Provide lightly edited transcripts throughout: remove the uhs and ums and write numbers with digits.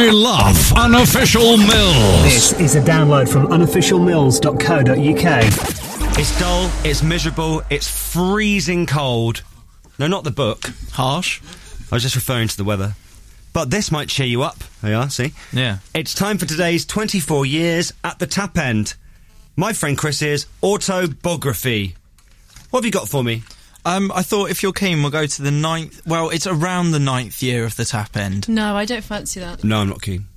I love Unofficial Mills. This is a download from unofficialmills.co.uk. It's dull, it's miserable, it's freezing cold. No, not the book. Harsh. I was just referring to the weather. But this might cheer you up. There you are, see? Yeah. It's time for today's 24 years at the tap end. My friend Chris's autobiography. What have you got for me? I thought if you're keen, we'll go to the 9th... Well, it's around the 9th year of the tap end. No, I don't fancy that. No, I'm not keen.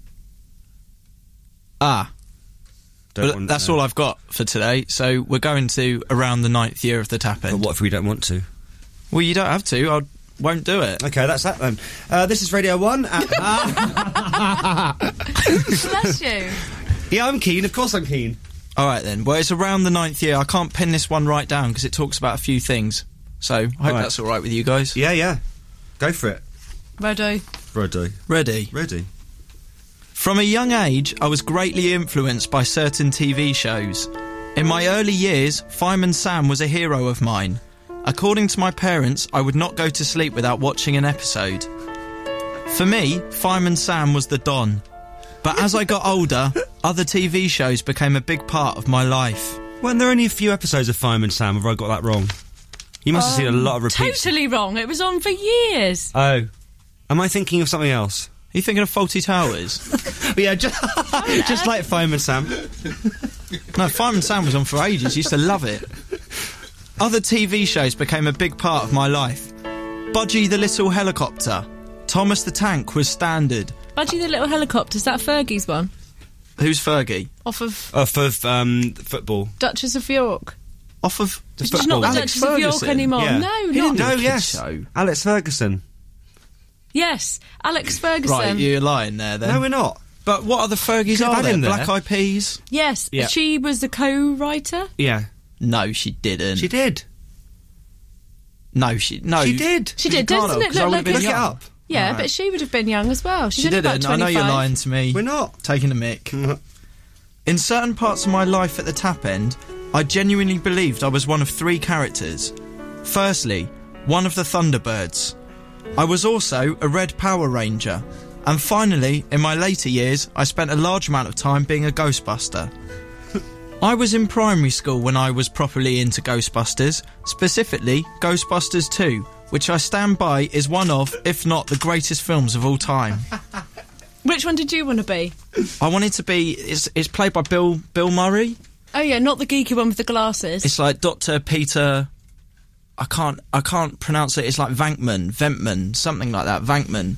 That's all I've got for today. So we're going to around the 9th year of the tap end. But what if we don't want to? Well, you don't have to. I won't do it. Okay, that's that then. This is Radio 1. Bless you. Yeah, I'm keen. Of course I'm keen. All right, then. Well, it's around the 9th year. I can't pin this one right down because it talks about a few things. So I hope that's all right with you guys. Yeah. Go for it. Ready. Ready. From a young age, I was greatly influenced by certain TV shows. In my early years, Fireman Sam was a hero of mine. According to my parents, I would not go to sleep without watching an episode. For me, Fireman Sam was the Don. But as I got older, other TV shows became a big part of my life. Weren't there only a few episodes of Fireman Sam? Have I got that wrong? You must have seen a lot of repeats. Totally wrong. It was on for years. Oh. Am I thinking of something else? Are you thinking of Fawlty Towers? Yeah, just like Fireman Sam. No, Fireman Sam was on for ages. Used to love it. Other TV shows became a big part of my life. Budgie the Little Helicopter. Thomas the Tank was standard. Budgie the Little Helicopter, is that Fergie's one? Who's Fergie? Off of football. Duchess of York. Off of The She's not the Alex Duchess of York Ferguson. anymore. Yeah. No, He not. didn't do a No, kids yes. show. Alex Ferguson. Yes, Alex Ferguson. Right, you're lying there then. No, we're not. But what other Fergies Could have are had there? him there. Black Eyed Peas? Yes, Yeah. she was the co-writer. Yeah. No, she didn't. She did. No, she did. She did, can't doesn't have, it 'cause I look would've like been Look it young. up. Yeah, Alright. but she would have been young as well. She's She only about didn't. 25. I know you're lying to me. We're not. Taking a mick. In certain parts of my life at the tap end, I genuinely believed I was one of three characters. Firstly, one of the Thunderbirds. I was also a Red Power Ranger. And finally, in my later years, I spent a large amount of time being a Ghostbuster. I was in primary school when I was properly into Ghostbusters, specifically Ghostbusters 2, which I stand by is one of, if not the greatest films of all time. Which one did you want to be? I wanted to be... It's played by Bill Murray. Oh yeah, not the geeky one with the glasses. It's like Dr. Peter... I can't pronounce it. It's like Venkman, something like that. Vankman.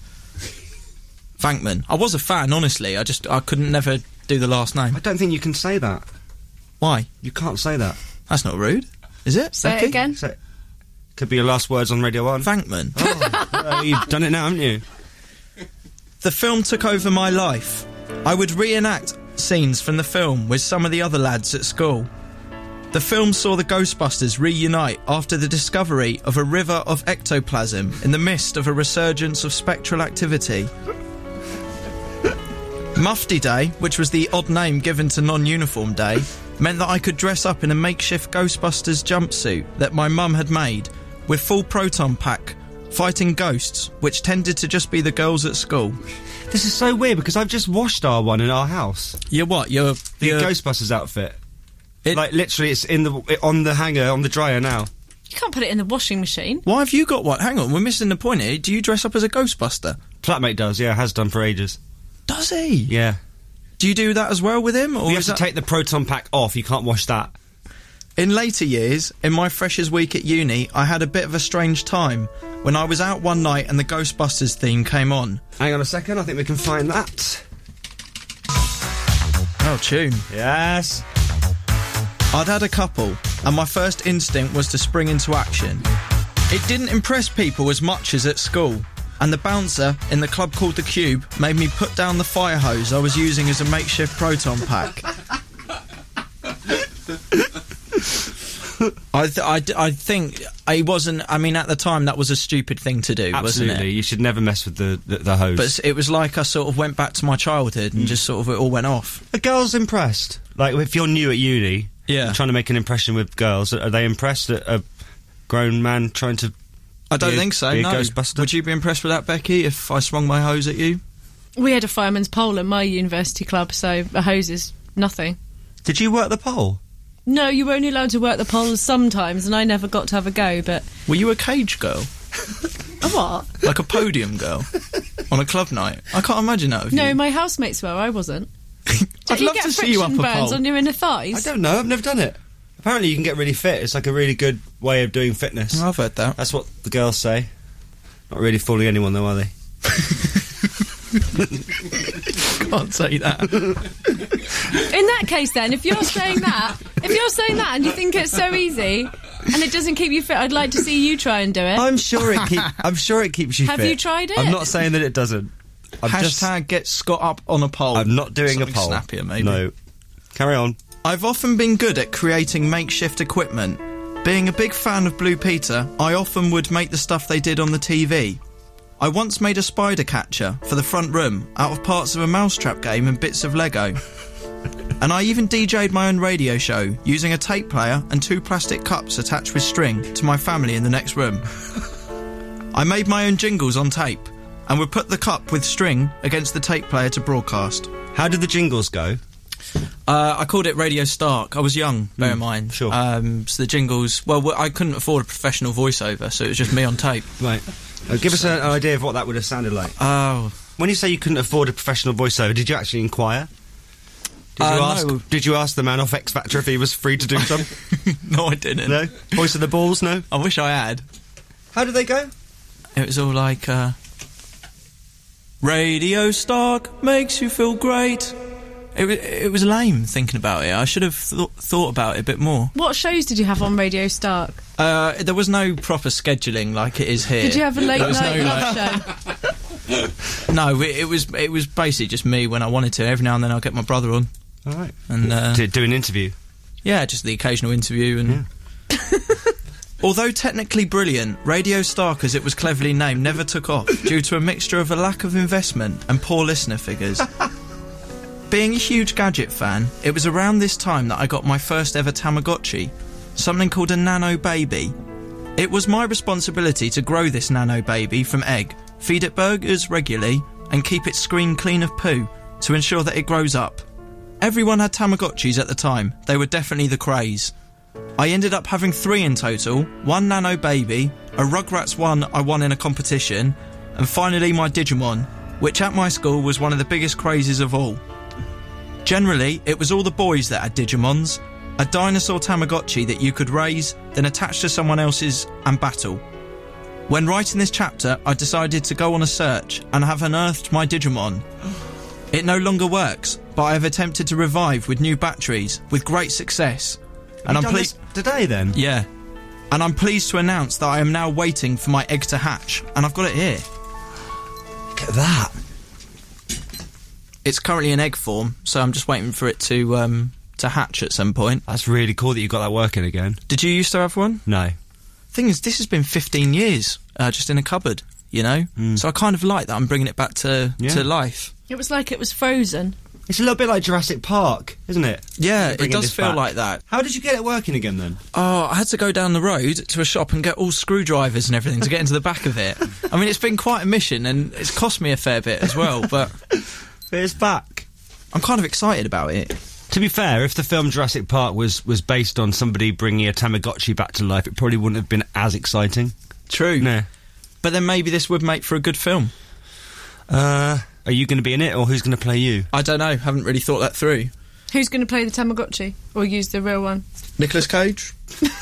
I was a fan, honestly. I couldn't never do the last name. I don't think you can say that. Why? You can't say that. That's not rude, is it? Say Becky? it again. So, could be your last words on Radio 1. Vankman. You've done it now, haven't you? The film took over my life. I would reenact scenes from the film with some of the other lads at school. The film saw the Ghostbusters reunite after the discovery of a river of ectoplasm in the midst of a resurgence of spectral activity. Mufti Day, which was the odd name given to non-uniform day, meant that I could dress up in a makeshift Ghostbusters jumpsuit that my mum had made, with full proton pack, fighting ghosts, which tended to just be the girls at school. This is so weird because I've just washed our one in our house. You're what? The Ghostbusters outfit. It- Like, literally, it's on the hanger, on the dryer now. You can't put it in the washing machine. Why have you got one? Hang on, we're missing the point here. Do you dress up as a Ghostbuster? Flatmate does, yeah, has done for ages. Does he? Yeah. Do you do that as well with him? Or You have is to that... take the proton pack off, you can't wash that. In later years, in my freshers' week at uni, I had a bit of a strange time when I was out one night and the Ghostbusters theme came on. Hang on a second, I think we can find that. Oh, tune. Yes. I'd had a couple, and my first instinct was to spring into action. It didn't impress people as much as at school, and the bouncer in the club called The Cube made me put down the fire hose I was using as a makeshift proton pack. I think I wasn't... I mean, at the time, that was a stupid thing to do, Absolutely, wasn't it? you should never mess with the hose. But it was like I sort of went back to my childhood and just sort of it all went off. Are girls impressed? Like, if you're new at uni, Yeah. trying to make an impression with girls, are they impressed at a grown man trying to... I don't be a- think so, be a no. Ghostbuster? Would you be impressed with that, Becky, if I swung my hose at you? We had a fireman's pole at my university club, so a hose is nothing. Did you work the pole? No, you were only allowed to work the poles sometimes, and I never got to have a go, but... Were you a cage girl? A what? Like a podium girl? On a club night? I can't imagine that of No, you. my housemates were, I wasn't. I'd Did you love get to see you up a friction burns pole. on your inner thighs? I don't know, I've never done it. Apparently you can get really fit. It's like a really good way of doing fitness. I've heard that. That's what the girls say. Not really fooling anyone though, are they? Can't say that. In that case, then, if you're saying that and you think it's so easy and it doesn't keep you fit, I'd like to see you try and do it. I'm sure it keeps you Have fit. you tried it? I'm not saying that it doesn't. Hashtag get Scott up on a pole. I'm not doing Something a poll. snappier, maybe. No. Carry on. I've often been good at creating makeshift equipment. Being a big fan of Blue Peter, I often would make the stuff they did on the TV. I once made a spider catcher for the front room out of parts of a mousetrap game and bits of Lego. And I even DJ'd my own radio show using a tape player and 2 plastic cups attached with string to my family in the next room. I made my own jingles on tape and would put the cup with string against the tape player to broadcast. How did the jingles go? I called it Radio Stark. I was young, bear in mind. Sure. So the jingles... Well, I couldn't afford a professional voiceover, so it was just me on tape. Right. Give us an idea of what that would have sounded like. Oh. When you say you couldn't afford a professional voiceover, did you actually inquire? Did you ask the man off X Factor if he was free to do some? No, I didn't. No? Voice of the Balls, no? I wish I had. How did they go? It was all like, Radio Stark makes you feel great. It was lame thinking about it. I should have thought about it a bit more. What shows did you have on Radio Stark? There was no proper scheduling like it is here. Did you have a late There was night no, love show? No, it was basically just me when I wanted to. Every now and then I'll get my brother on. All right. And To do an interview? yeah, just the occasional interview. And although technically brilliant, Radio Stark, as it was cleverly named, never took off due to a mixture of a lack of investment and poor listener figures. Being a huge gadget fan, it was around this time that I got my first ever Tamagotchi, something called a Nano Baby. It was my responsibility to grow this Nano Baby from egg, feed it burgers regularly, and keep its screen clean of poo to ensure that it grows up. Everyone had Tamagotchis at the time. They were definitely the craze. I ended up having 3 in total, 1 Nano Baby, a Rugrats one I won in a competition, and finally my Digimon, which at my school was one of the biggest crazes of all. Generally, it was all the boys that had Digimons, a dinosaur Tamagotchi that you could raise, then attach to someone else's and battle. When writing this chapter, I decided to go on a search and have unearthed my Digimon. It no longer works, but I have attempted to revive with new batteries, with great success. And I'm pleased today then? Yeah. And I'm pleased to announce that I am now waiting for my egg to hatch, and I've got it here. Look at that. It's currently in egg form, so I'm just waiting for it to hatch at some point. That's really cool that you got that working again. Did you used to have one? No. Thing is, this has been 15 years, just in a cupboard, you know? So I kind of like that I'm bringing it back to life. It was like it was frozen. It's a little bit like Jurassic Park, isn't it? Yeah, it Bringing does this feel back. like that. How did you get it working again then? Oh, I had to go down the road to a shop and get all screwdrivers and everything to get into the back of it. I mean, it's been quite a mission, and it's cost me a fair bit as well, but It's back. I'm kind of excited about it. To be fair, if the film Jurassic Park was based on somebody bringing a Tamagotchi back to life, it probably wouldn't have been as exciting. True. No. But then maybe this would make for a good film. Are you going to be in it, or who's going to play you? I don't know, haven't really thought that through. Who's going to play the Tamagotchi? Or use the real one? Nicolas Cage?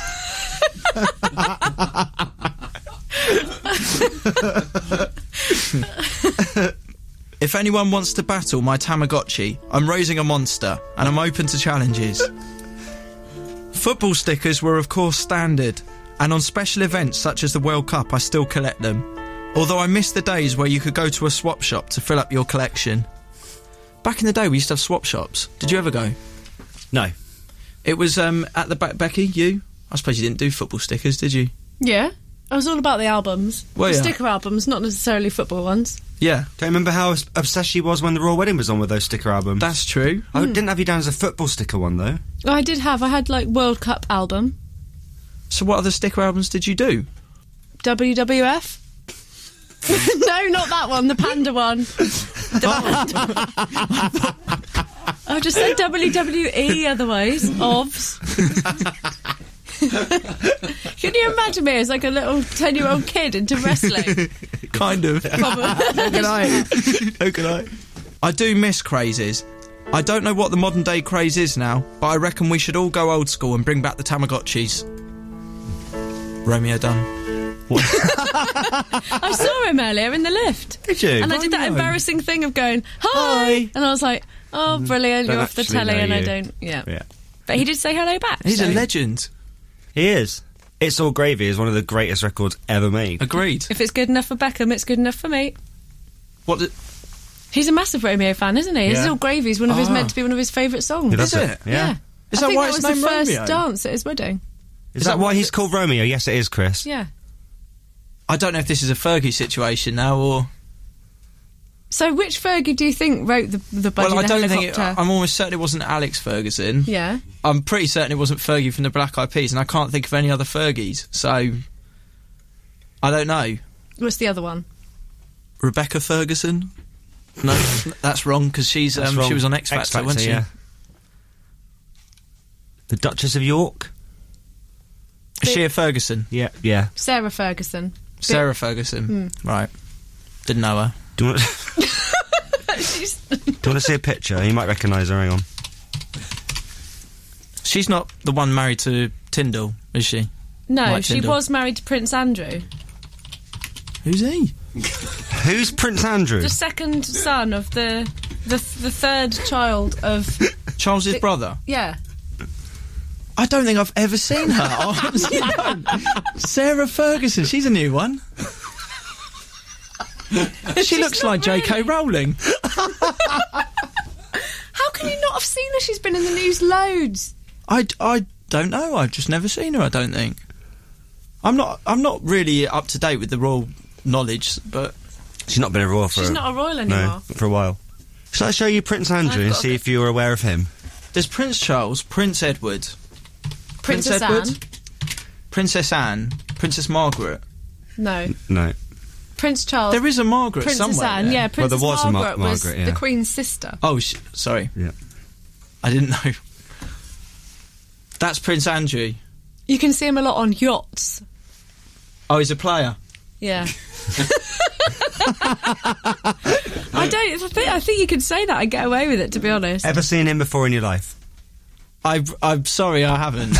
If anyone wants to battle my Tamagotchi, I'm raising a monster, and I'm open to challenges. Football stickers were of course standard, and on special events such as the World Cup I still collect them, although I miss the days where you could go to a swap shop to fill up your collection. Back in the day we used to have swap shops. Did you ever go? No. It was at the back. Becky, you? I suppose you didn't do football stickers, did you? Yeah. I was all about the albums. Well, the yeah. sticker albums, not necessarily football ones. Yeah, Don't you remember how obsessed she was when the Royal Wedding was on with those sticker albums? that's true. I didn't have you down as a football sticker one, though. I had like World Cup album. So what other sticker albums did you do? WWF? No, not that one, the panda one. I've just said WWE otherwise. OVS. Can you imagine me as like a little 10-year-old kid into wrestling? Kind of. How can I? I do miss crazes. I don't know what the modern day craze is now, but I reckon we should all go old school and bring back the Tamagotchis. Romeo done. I saw him earlier in the lift. Did you? And I did that embarrassing thing of going, hi! And I was like, oh, brilliant, Don't you're off the actually telly know and I you. don't... Yeah. Yeah. But he did say hello back. He's so. a legend. He is. It's All Gravy is one of the greatest records ever made. Agreed. If it's good enough for Beckham, it's good enough for me. What? He's a massive Romeo fan, isn't he? It's Yeah. All Gravy is one of his meant to be one of his favourite songs. He does Is it? Yeah. Is I that think why that it's was the named first Romeo? dance at his wedding. Is that why he's called Romeo? Yes, it is, Chris. Yeah. I don't know if this is a Fergie situation now or... So which Fergie do you think wrote the Budgie Well, I the don't think... Helicopter? I'm almost certain it wasn't Alex Ferguson. Yeah. I'm pretty certain it wasn't Fergie from the Black Eyed Peas, and I can't think of any other Fergies, so... I don't know. What's the other one? Rebecca Ferguson? No, that's wrong, because she was on X Factor, wasn't she? Yeah. The Duchess of York? Is she a Ferguson? Yeah. Yeah. Sarah Ferguson. Sarah Ferguson. Right. Didn't know her. Do you want to see a picture? You might recognise her, hang on. She's not the one married to Tyndall, is she? No, Mike she Tyndall. was married to Prince Andrew, Who's he? Who's Prince Andrew? the second son of the third child of... Charles's brother? Yeah. I don't think I've ever seen her. I honestly don't. Sarah Ferguson, she's a new one. She looks like J.K. Rowling. How can you not have seen her? She's been in the news loads. I don't know. I've just never seen her. I don't think. I'm not really up to date with the royal knowledge, but She's not been a royal for She's not a royal anymore. No, for a while. Shall I show you Prince Andrew and see if you're aware of him? there's Prince Charles, Prince Edward, Princess Edward, Anne. Princess Anne, Princess Margaret. No. No. Prince Charles. There is a Margaret Princess somewhere. Anne, there. yeah. Well, Princess there was a Margaret was Margaret, yeah. the Queen's sister. Oh, sorry. Yeah. I didn't know. That's Prince Andrew. You can see him a lot on yachts. Oh, he's a player. Yeah. I think you could say that and get away with it, to be honest. Ever seen him before in your life? I'm sorry, I haven't.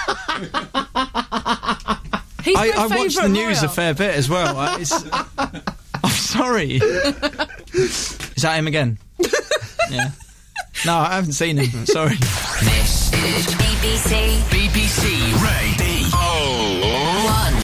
He's my I watch the favourite news royal. a fair bit as well. I'm sorry. Is that him again? Yeah. No, I haven't seen him. Sorry. This is BBC. BBC